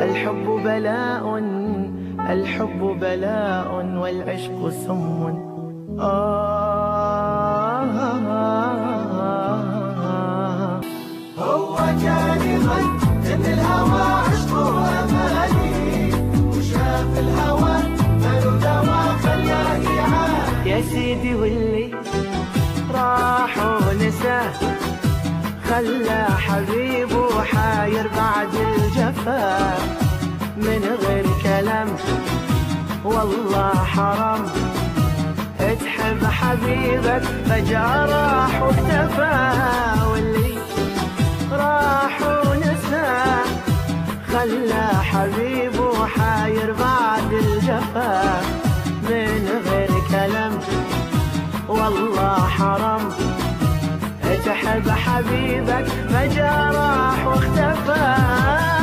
الحب بلاء، الحب بلاء والعشق سم. هو كان يظن ان الهوى عشق واماني، وشاف الهوى ماله دوا خلاه يعاني. يا سيدي واللي راح ونساه، خلى حبيبه حاير بعد الجفا. من غير كلام والله حرام تحب حبيبك فجأة راح واختفى. واللي راح ونساه، خلى حبيبه حاير بعد الجفا. من غير كلام والله حرام تحب حبيبك فجأة راح واختفى.